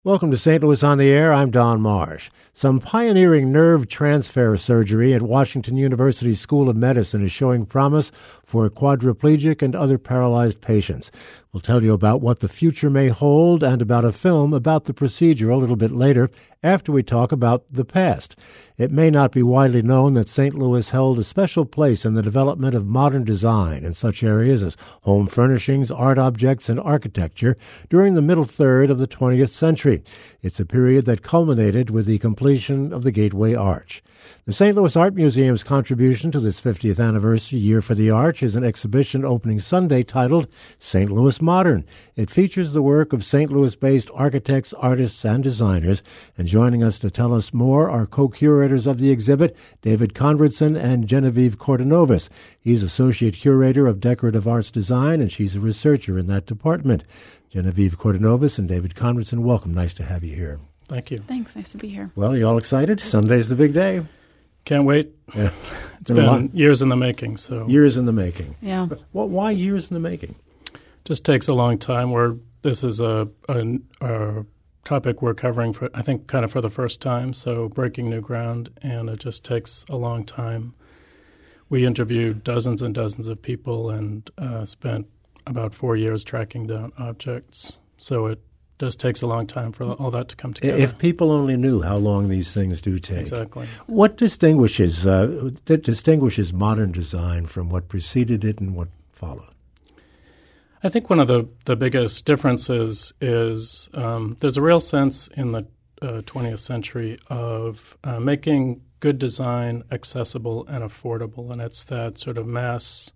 Welcome to St. Louis on the Air. I'm Don Marsh. Some pioneering nerve transfer surgery at Washington University School of Medicine is showing promise for quadriplegic and other paralyzed patients. We'll tell you about what the future may hold and about a film about the procedure a little bit later after we talk about the past. It may not be widely known that St. Louis held a special place in the development of modern design in such areas as home furnishings, art objects, and architecture during the middle third of the 20th century. It's a period that culminated with the completion of the Gateway Arch. The St. Louis Art Museum's contribution to this 50th anniversary year for the Arch is an exhibition opening Sunday titled St. Louis Modern. It features the work of St. Louis-based architects, artists, and designers. And joining us to tell us more are co-curators of the exhibit, David Conradson and Genevieve Cordonovas. He's Associate Curator of Decorative Arts Design, and she's a researcher in that department. Genevieve Cordonovas and David Conradson, welcome. Nice to have you here. Thank you. Thanks. Nice to be here. Well, you all excited? Sunday's the big day. Can't wait. Yeah. It's been years in the making. Years in the making. Yeah. Well, why years in the making? Just takes a long time. This is a topic we're covering for, I think, kind of for the first time. So breaking new ground, and it just takes a long time. We interviewed dozens and dozens of people and spent about 4 years tracking down objects. So it just takes a long time for all that to come together. If people only knew how long these things do take. Exactly. What distinguishes modern design from what preceded it and what followed? I think one of the biggest differences is there's a real sense in the 20th century of making good design accessible and affordable, and it's that sort of mass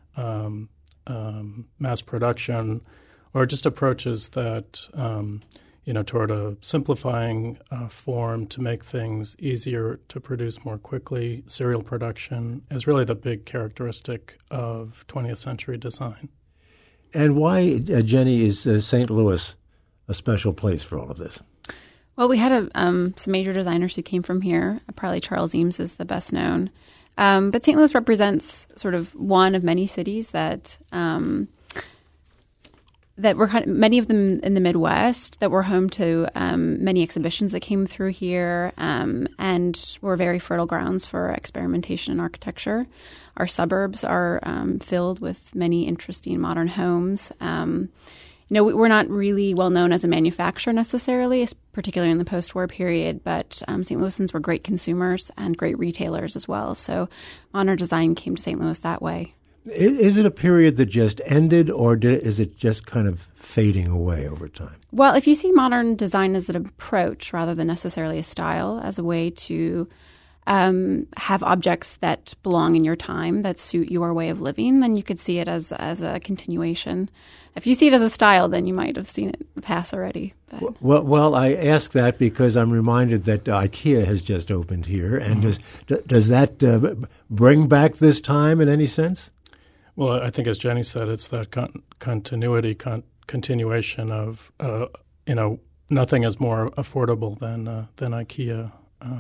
production, or just approaches that, toward a simplifying form to make things easier to produce more quickly. Serial production is really the big characteristic of 20th century design. And why, Jenny, is St. Louis a special place for all of this? Well, we had some major designers who came from here. Probably Charles Eames is the best known. But St. Louis represents sort of one of many cities that were many of them in the Midwest, that were home to many exhibitions that came through here, and were very fertile grounds for experimentation in architecture. Our suburbs are filled with many interesting modern homes. We're not really well known as a manufacturer necessarily, particularly in the post-war period, but St. Louisans were great consumers and great retailers as well. So modern design came to St. Louis that way. Is it a period that just ended, or is it just kind of fading away over time? Well, if you see modern design as an approach rather than necessarily a style, as a way to have objects that belong in your time, that suit your way of living, then you could see it as a continuation. If you see it as a style, then you might have seen it pass already. But. Well, I ask that because I'm reminded that IKEA has just opened here, and does that bring back this time in any sense? Well, I think, as Jenny said, it's that continuation of, nothing is more affordable than IKEA.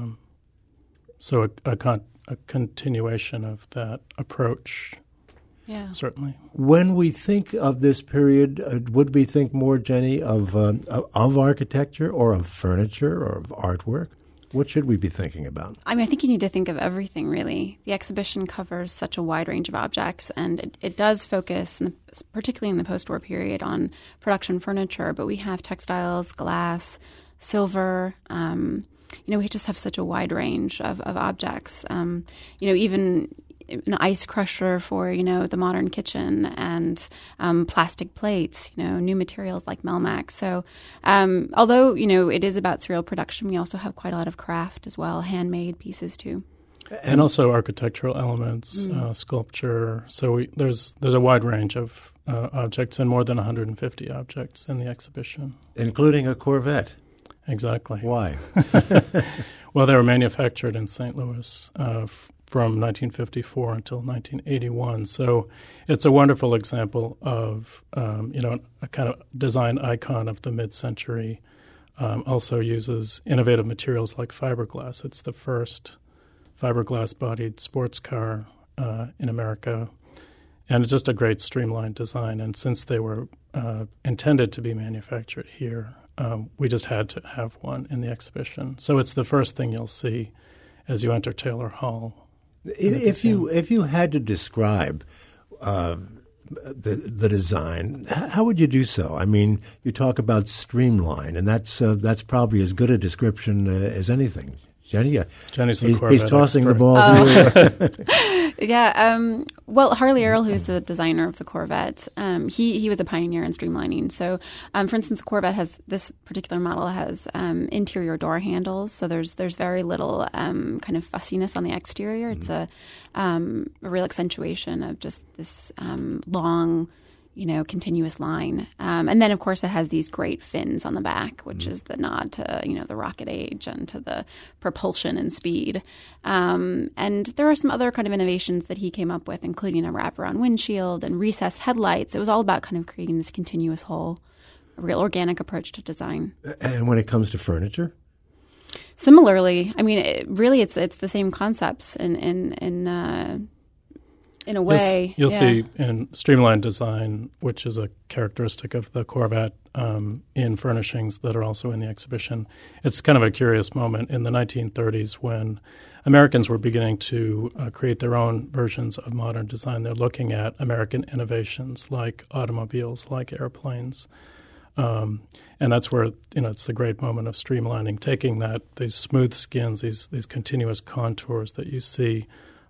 So a continuation of that approach, certainly. When we think of this period, would we think more, Jenny, of architecture or of furniture or of artwork? What should we be thinking about? I think you need to think of everything, really. The exhibition covers such a wide range of objects, and it does focus, particularly in the post-war period, on production furniture. But we have textiles, glass, silver. We just have such a wide range of objects. Even an ice crusher for, the modern kitchen, and plastic plates, new materials like Melmac. So although, it is about serial production, we also have quite a lot of craft as well, handmade pieces too. And also architectural elements, sculpture. So there's a wide range of objects, and more than 150 objects in the exhibition. Including a Corvette. Exactly. Why? Well, they were manufactured in St. Louis from 1954 until 1981. So it's a wonderful example of, a kind of design icon of the mid-century. Also uses innovative materials like fiberglass. It's the first fiberglass-bodied sports car in America. And it's just a great streamlined design. And since they were intended to be manufactured here, we just had to have one in the exhibition. So it's the first thing you'll see as you enter Taylor Hall. If you had to describe the design, how would you do so? I mean, you talk about streamline, and that's probably as good a description as anything. Jenny, Jenny's the he's tossing expert. the ball to you. Yeah. Well, Harley Earl, who's the designer of the Corvette, he was a pioneer in streamlining. So, for instance, the Corvette this particular model has interior door handles. So there's very little kind of fussiness on the exterior. It's a real accentuation of just this long, continuous line. And then, of course, it has these great fins on the back, which is the nod to, the rocket age and to the propulsion and speed. And there are some other kind of innovations that he came up with, including a wraparound windshield and recessed headlights. It was all about kind of creating this continuous whole, a real organic approach to design. And when it comes to furniture? Similarly, I mean, it's the same concepts in a way. You'll see in streamlined design, which is a characteristic of the Corvette, in furnishings that are also in the exhibition. It's kind of a curious moment in the 1930s when Americans were beginning to create their own versions of modern design. They're looking at American innovations like automobiles, like airplanes. And that's where, it's the great moment of streamlining, taking these smooth skins, these continuous contours that you see,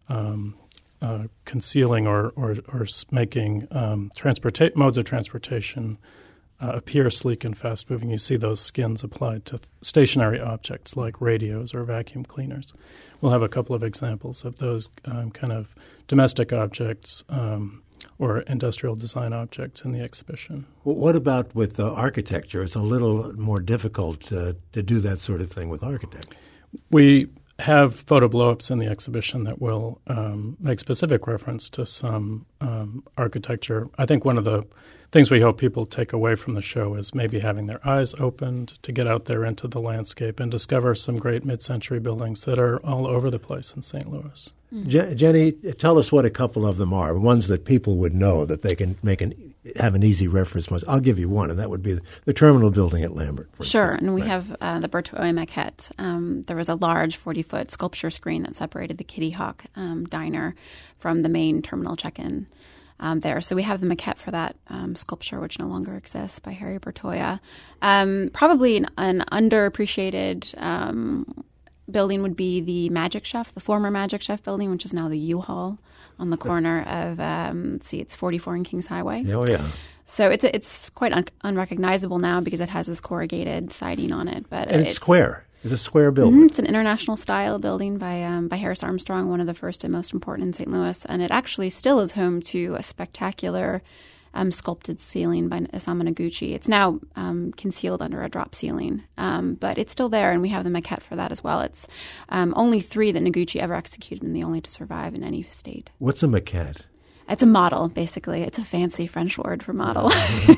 concealing or making modes of transportation appear sleek and fast-moving. You see those skins applied to stationary objects like radios or vacuum cleaners. We'll have a couple of examples of those kind of domestic objects or industrial design objects in the exhibition. Well, what about with architecture? It's a little more difficult to do that sort of thing with architecture. We have photo blow-ups in the exhibition that will make specific reference to some architecture. I think one of the things we hope people take away from the show is maybe having their eyes opened to get out there into the landscape and discover some great mid-century buildings that are all over the place in St. Louis. Jenny, tell us what a couple of them are, ones that people would know that they can have an easy reference point. I'll give you one, and that would be the terminal building at Lambert. Sure, and we have the Berthoud maquette. There was a large 40-foot sculpture screen that separated the Kitty Hawk diner from the main terminal check-in there. So we have the maquette for that sculpture, which no longer exists, by Harry Bertoia. Probably an underappreciated building would be the Magic Chef, the former Magic Chef building, which is now the U-Haul on the corner of, it's 44 and Kings Highway. Oh, yeah. So it's quite unrecognizable now because it has this corrugated siding on it. And it's square. It's a square building. It's an international style building by Harris Armstrong, one of the first and most important in St. Louis. And it actually still is home to a spectacular sculpted ceiling by Isamu Noguchi. It's now concealed under a drop ceiling, but it's still there, and we have the maquette for that as well. It's only 3 that Noguchi ever executed, and the only to survive in any state. What's a maquette? It's a model, basically. It's a fancy French word for model.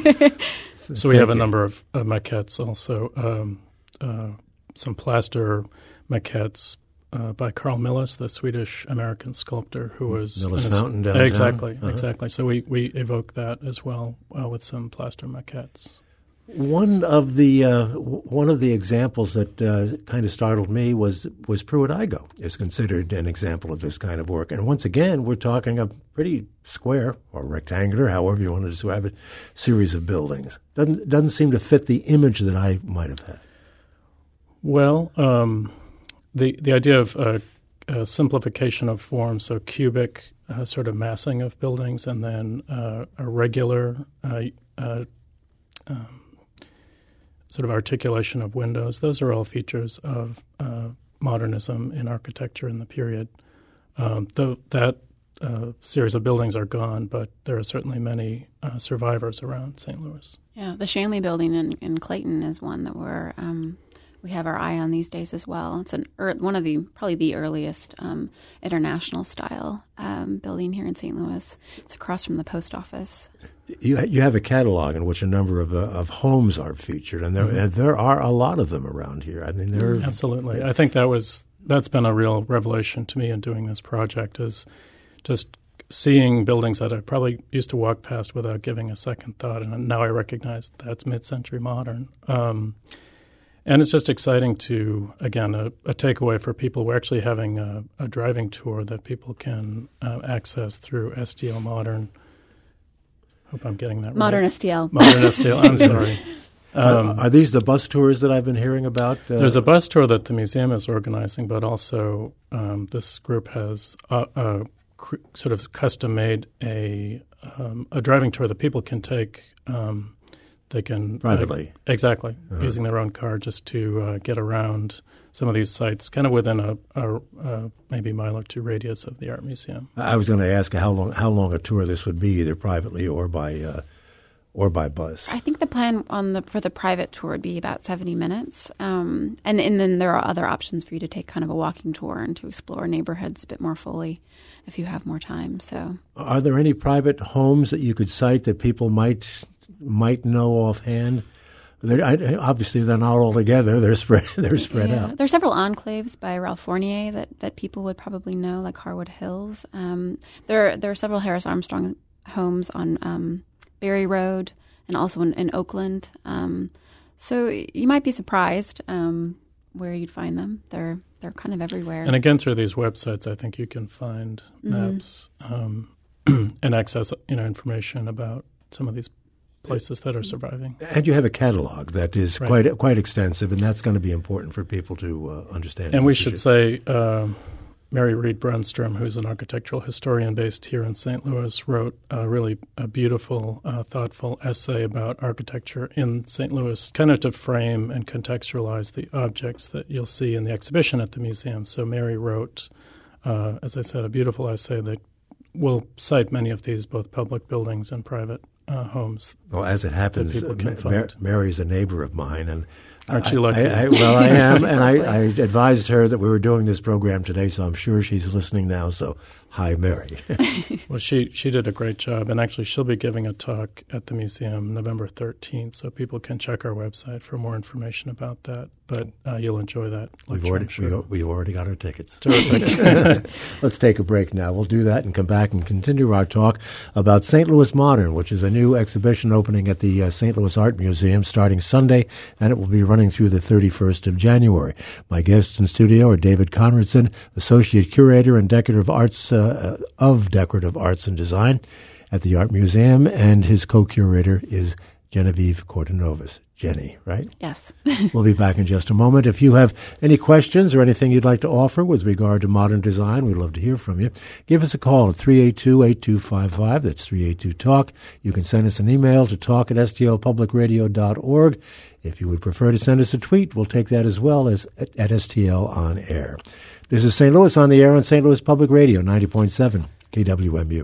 So we have a number of maquettes also, some plaster maquettes by Carl Milles, the Swedish-American sculptor who was... Milles Fountain downtown. Exactly. So we evoke that as well with some plaster maquettes. One of the examples that kind of startled me was Pruitt-Igoe is considered an example of this kind of work. And once again, we're talking a pretty square or rectangular, however you want to describe it, series of buildings. Doesn't seem to fit the image that I might have had. Well, the idea of simplification of form, so cubic sort of massing of buildings, and then a regular sort of articulation of windows. Those are all features of modernism in architecture in the period. Though that series of buildings are gone, but there are certainly many survivors around St. Louis. Yeah, the Shanley building in Clayton is one that we have our eye on these days as well. It's one of probably the earliest international style building here in St. Louis. It's across from the post office. You have a catalog in which a number of homes are featured, and there are a lot of them around here. I mean, absolutely. I think that's been a real revelation to me in doing this project, is just seeing buildings that I probably used to walk past without giving a second thought, and now I recognize that's mid-century modern. And it's just exciting to, again, a takeaway for people. We're actually having a driving tour that people can access through STL Modern. Hope I'm getting that Modern right. STL. Modern STL, I'm sorry. Are these the bus tours that I've been hearing about? There's a bus tour that the museum is organizing, but also this group has sort of custom-made a driving tour that people can take. They can privately, exactly, using their own car just to get around some of these sites, kind of within a maybe mile or two radius of the art museum. I was going to ask how long a tour this would be, either privately or by bus. I think the plan for the private tour would be about 70 minutes, and then there are other options for you to take kind of a walking tour and to explore neighborhoods a bit more fully if you have more time. So, are there any private homes that you could cite that people might know offhand? Obviously, they're not all together. They're spread out. There's several enclaves by Ralph Fournier that people would probably know, like Harwood Hills. There are several Harris Armstrong homes on Berry Road and also in Oakland. So you might be surprised where you'd find them. They're kind of everywhere. And again, through these websites, I think you can find maps and access information about some of these places that are surviving. And you have a catalog that is quite extensive, and that's going to be important for people to understand. And we should say Mary Reed Brunstrom, who's an architectural historian based here in St. Louis, wrote a beautiful, thoughtful essay about architecture in St. Louis, kind of to frame and contextualize the objects that you'll see in the exhibition at the museum. So Mary wrote, as I said, a beautiful essay that will cite many of these, both public buildings and private homes. Well, as it happens, Mary's a neighbor of mine, and aren't you lucky? I am, and I advised her that we were doing this program today, so I'm sure she's listening now. So, hi, Mary. Well, she did a great job, and actually she'll be giving a talk at the museum November 13th, so people can check our website for more information about that. But you'll enjoy that lecture. We've already got our tickets. Terrific. Let's take a break now. We'll do that and come back and continue our talk about St. Louis Modern, which is a new exhibition opening at the St. Louis Art Museum starting Sunday, and it will be running through the 31st of January. My guests in studio are David Conradson, Associate Curator and Decorative Arts of Decorative Arts and Design at the Art Museum, and his co-curator is Genevieve Cordonovas. Jenny, right? Yes. We'll be back in just a moment. If you have any questions or anything you'd like to offer with regard to modern design, we'd love to hear from you. Give us a call at 382-8255. That's 382-TALK. You can send us an email to talk@stlpublicradio.org. If you would prefer to send us a tweet, we'll take that as well as at STL On Air. This is St. Louis on the Air on St. Louis Public Radio, 90.7 KWMU.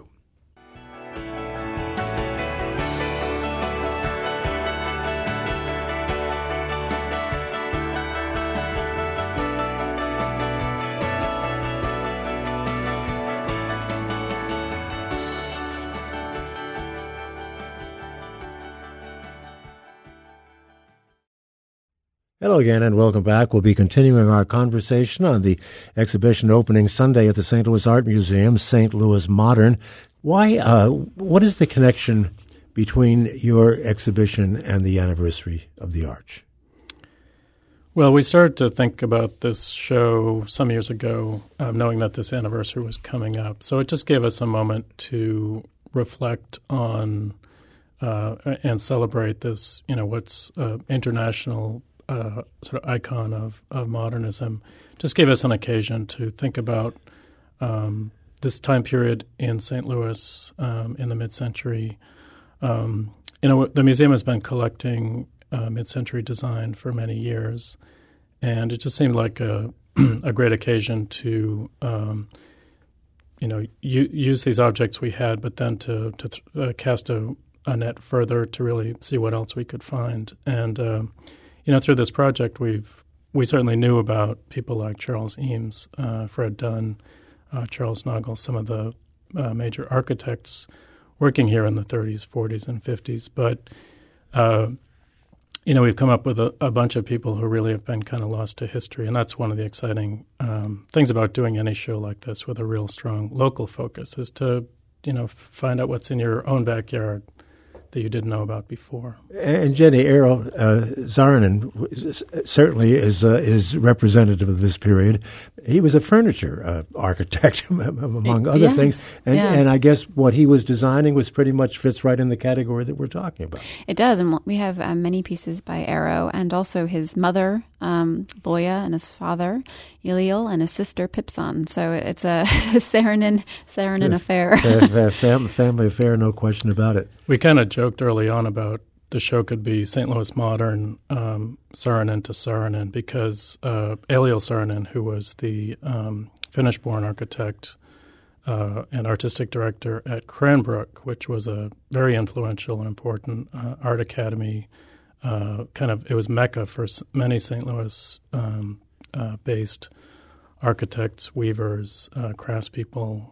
Hello again and welcome back. We'll be continuing our conversation on the exhibition opening Sunday at the St. Louis Art Museum, St. Louis Modern. What is the connection between your exhibition and the anniversary of the Arch? Well, we started to think about this show some years ago, knowing that this anniversary was coming up. So it just gave us a moment to reflect on and celebrate this, what's international sort of icon of modernism. Just gave us an occasion to think about this time period in St. Louis in the mid-century. The museum has been collecting mid-century design for many years, and it just seemed like a great occasion to use these objects we had, but then to cast a net further to really see what else we could find. And through this project, we certainly knew about people like Charles Eames, Fred Dunn, Charles Nagel, some of the major architects working here in the 30s, 40s, and 50s. But, we've come up with a bunch of people who really have been kind of lost to history. And that's one of the exciting things about doing any show like this with a real strong local focus, is to find out what's in your own backyard that you didn't know about before. And Jenny, Eero Saarinen certainly is representative of this period. He was a furniture architect, among other things. And I guess what he was designing was pretty much fits right in the category that we're talking about. It does. And we have many pieces by Eero, and also his mother, Loya, and his father, Eliel, and his sister, Pipsan. So it's a Saarinen affair. Family affair, no question about it. We kind of joked early on about the show could be St. Louis modern, Saarinen to Saarinen, because Eliel Saarinen, who was the Finnish-born architect and artistic director at Cranbrook, which was a very influential and important art academy, it was Mecca for many St. Louis based architects, weavers, craftspeople.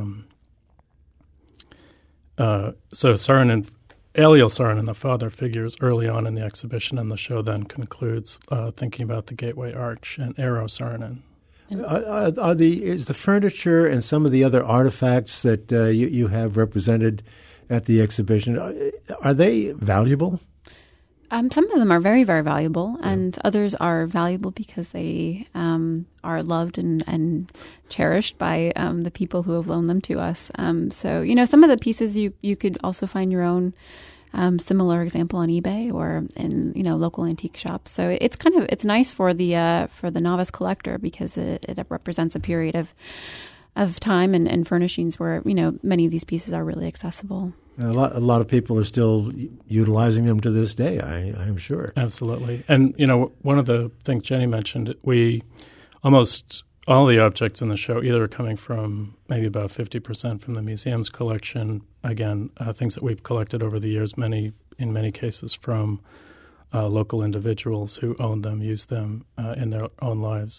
So Eliel Saarinen, the father, figures early on in the exhibition, and the show then concludes thinking about the Gateway Arch and Eero Saarinen. Is the furniture and some of the other artifacts that you have represented at the exhibition, are they valuable? Some of them are very, very valuable, and others are valuable because they are loved and cherished by the people who have loaned them to us. So, some of the pieces you could also find your own similar example on eBay or in local antique shops. So it's nice for the novice collector because it represents a period of time and furnishings where many of these pieces are really accessible. A lot of people are still utilizing them to this day, I'm sure. Absolutely. And, one of the things Jenny mentioned, we almost all the objects in the show either are coming from maybe about 50% from the museum's collection, again, things that we've collected over the years, in many cases from local individuals who own them, use them in their own lives.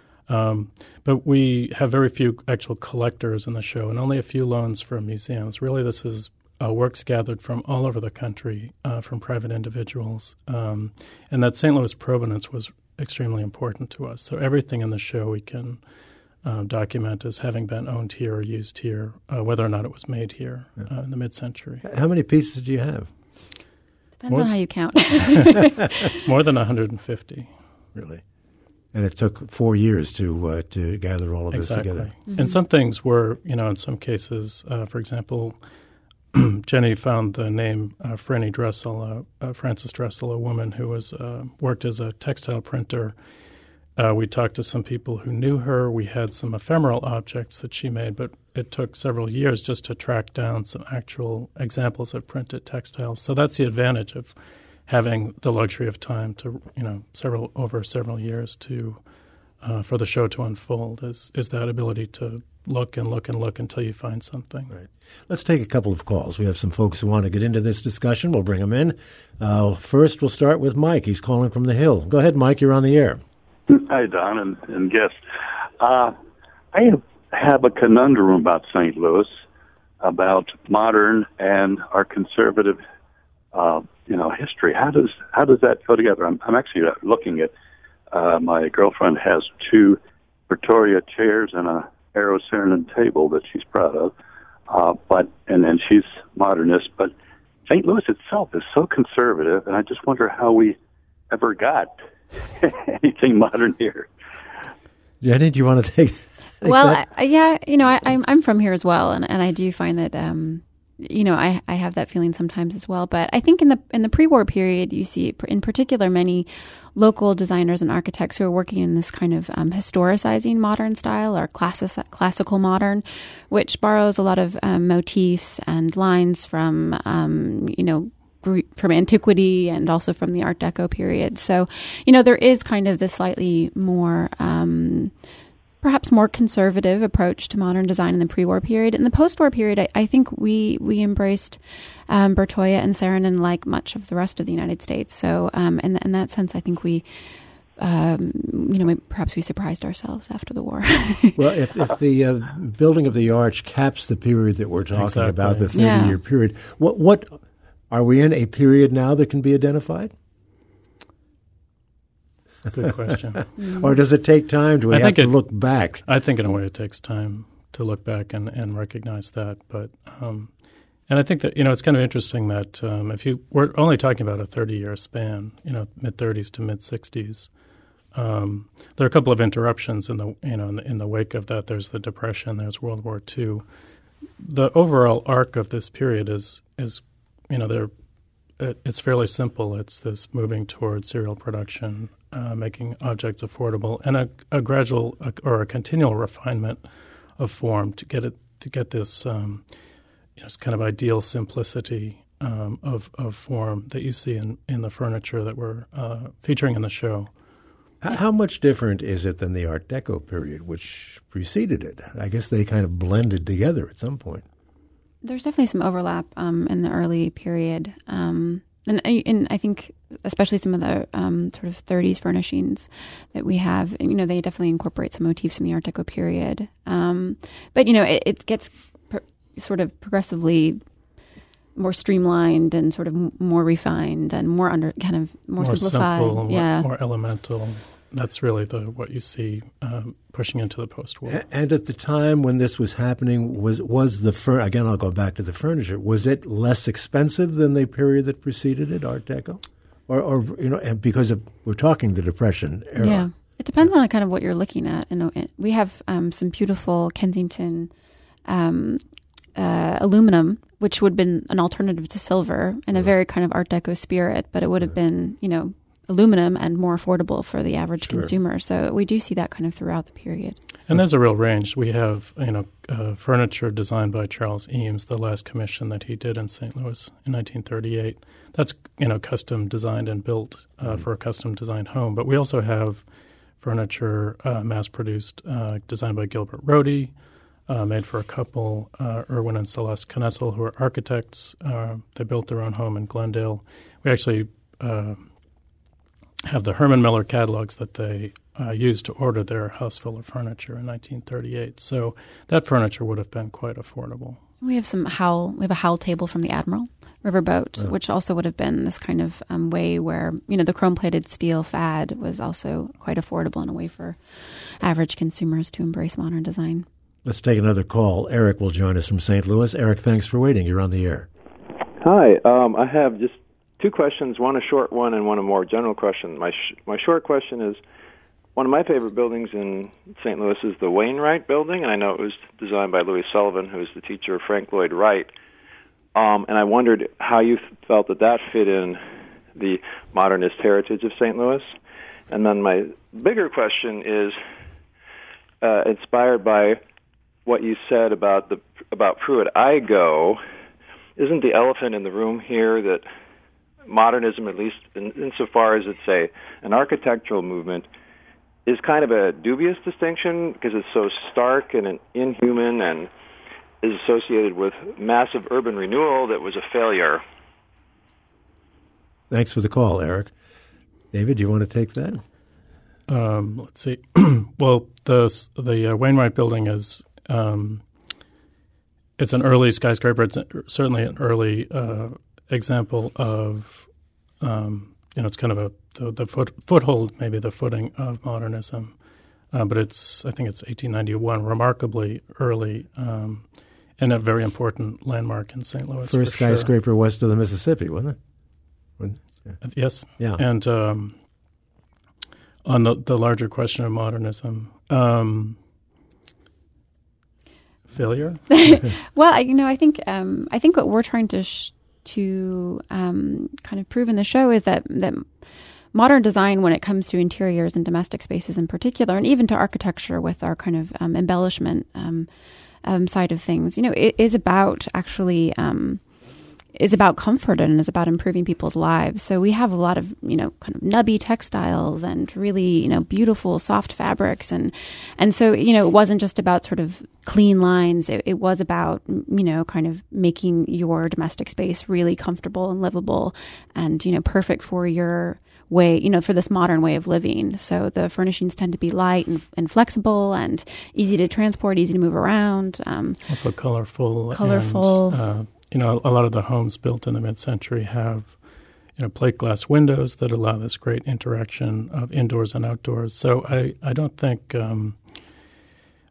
But we have very few actual collectors in the show and only a few loans from museums. Really, this is works gathered from all over the country from private individuals. And that St. Louis provenance was extremely important to us. So everything in the show we can document as having been owned here or used here, whether or not it was made here in the mid-century. How many pieces do you have? Depends on how you count. More than 150. Really? And it took 4 years to gather all of this together. Mm-hmm. And some things were, in some cases, for example, Jenny found the name Franny Dressel, Frances Dressel, a woman who was worked as a textile printer. We talked to some people who knew her. We had some ephemeral objects that she made, but it took several years just to track down some actual examples of printed textiles. So that's the advantage of having the luxury of time to, over several years to for the show to unfold is that ability to look and look and look until you find something. Right. Let's take a couple of calls. We have some folks who want to get into this discussion. We'll bring them in. First, we'll start with Mike. He's calling from the Hill. Go ahead, Mike. You're on the air. Hi, Don and guests. I have a conundrum about St. Louis, about modern and our conservative, history. How does that go together? I'm actually looking at my girlfriend has 2 Victoria chairs and a Eero Saarinen table that she's proud of, and then she's modernist. But St. Louis itself is so conservative, and I just wonder how we ever got anything modern here. Jenny, do you want to take? Well, I'm from here as well, and I do find that I have that feeling sometimes as well. But I think in the pre-war period, you see in particular many local designers and architects who are working in this kind of historicizing modern style or classical modern, which borrows a lot of motifs and lines from from antiquity and also from the Art Deco period. So, there is kind of this slightly more perhaps more conservative approach to modern design in the pre-war period. In the post-war period, I think we embraced Bertoia and Saarinen like much of the rest of the United States. So in that sense, I think we, perhaps we surprised ourselves after the war. Well, if the building of the arch caps the period that we're talking about, the 30-year period, what are we in a period now that can be identified? Good question. Or does it take time? Do we have to look back? I think in a way it takes time look back and recognize that. But and I think that it's kind of interesting that we're only talking about a 30-year span, mid 30s to mid 60s. There are a couple of interruptions in the wake of that. There's the Depression. There's World War II. The overall arc of this period is it's fairly simple. It's this moving towards serial production, making objects affordable, and a gradual or a continual refinement of form to get this kind of ideal simplicity of form that you see in the furniture that we're featuring in the show. How much different is it than the Art Deco period, which preceded it? I guess they kind of blended together at some point. There's definitely some overlap in the early period. And I think especially some of the sort of 30s furnishings that we have, they definitely incorporate some motifs from the Art Deco period. But, it gets sort of progressively more streamlined and sort of more refined and more more simplified. Simple, more elemental. That's really what you see pushing into the post-war. And at the time when this was happening, was again, I'll go back to the furniture. Was it less expensive than the period that preceded it, Art Deco, or and because we're talking the Depression era? Yeah, it depends on kind of what you're looking at. We have some beautiful Kensington aluminum, which would have been an alternative to silver in a very kind of Art Deco spirit, but it would have been aluminum and more affordable for the average consumer. So we do see that kind of throughout the period. And there's a real range. We have, furniture designed by Charles Eames, the last commission that he did in St. Louis in 1938. That's, custom designed and built for a custom designed home. But we also have furniture mass-produced, designed by Gilbert Rohde, made for a couple, Erwin and Celeste Knessel, who are architects. They built their own home in Glendale. We actually have the Herman Miller catalogs that they used to order their house full of furniture in 1938. So that furniture would have been quite affordable. We have we have a Howl table from the Admiral Riverboat, which also would have been this kind of way where, the chrome-plated steel fad was also quite affordable in a way for average consumers to embrace modern design. Let's take another call. Eric will join us from St. Louis. Eric, thanks for waiting. You're on the air. Hi. I have just two questions, one a short one and one a more general question. My short question is, one of my favorite buildings in St. Louis is the Wainwright Building, and I know it was designed by Louis Sullivan, who was the teacher of Frank Lloyd Wright. And I wondered how you felt that fit in the modernist heritage of St. Louis. And then my bigger question is inspired by what you said about Pruitt-Igoe. Isn't the elephant in the room here that modernism, at least insofar as it's an architectural movement, is kind of a dubious distinction because it's so stark and inhuman and is associated with massive urban renewal that was a failure. Thanks for the call, Eric. David, do you want to take that? Let's see. Well, the Wainwright Building is it's an early skyscraper. It's certainly an early example of it's kind of the foothold, maybe the footing of modernism. But I think it's 1891, remarkably early, and a very important landmark in St. Louis. First skyscraper west of the Mississippi, wasn't it? Yes. Yeah. And on the larger question of modernism, failure. Well, I think what we're trying to kind of prove in the show is that modern design, when it comes to interiors and domestic spaces in particular, and even to architecture with our kind of embellishment side of things, it is about actually is about comfort and is about improving people's lives. So we have a lot of, kind of nubby textiles and really, beautiful soft fabrics. And so, it wasn't just about sort of clean lines. It was about, kind of making your domestic space really comfortable and livable and, perfect for your way, for this modern way of living. So the furnishings tend to be light and flexible and easy to transport, easy to move around. Also colorful. And, a lot of the homes built in the mid-century have, plate glass windows that allow this great interaction of indoors and outdoors. So I don't think,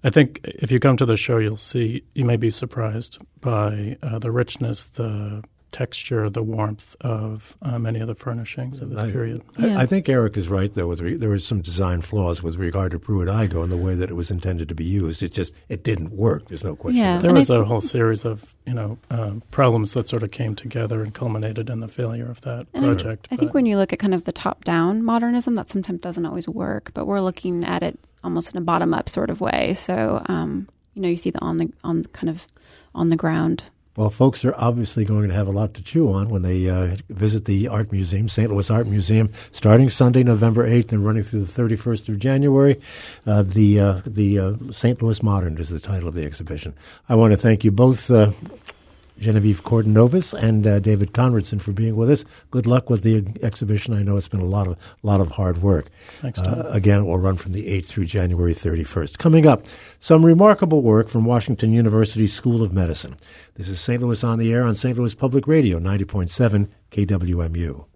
I think if you come to the show, you may be surprised by the richness, the texture, the warmth of many of the furnishings of this period. I think Eric is right, though. There were some design flaws with regard to Pruitt-Igoe and the way that it was intended to be used. It didn't work. There's no question. Yeah. There was a whole series of problems that sort of came together and culminated in the failure of that project. I think when you look at kind of the top-down modernism, that sometimes doesn't always work. But we're looking at it almost in a bottom-up sort of way. So you see the on the ground. Well, folks are obviously going to have a lot to chew on when they visit the Art Museum, St. Louis Art Museum, starting Sunday, November 8th and running through the 31st of January. The St. Louis Modern is the title of the exhibition. I want to thank you both, Genevieve Cordonovas and David Conradson, for being with us. Good luck with the exhibition. I know it's been a lot of hard work. Thanks, Tom. Again, it will run from the 8th through January 31st. Coming up, some remarkable work from Washington University School of Medicine. This is St. Louis on the Air on St. Louis Public Radio, 90.7 KWMU.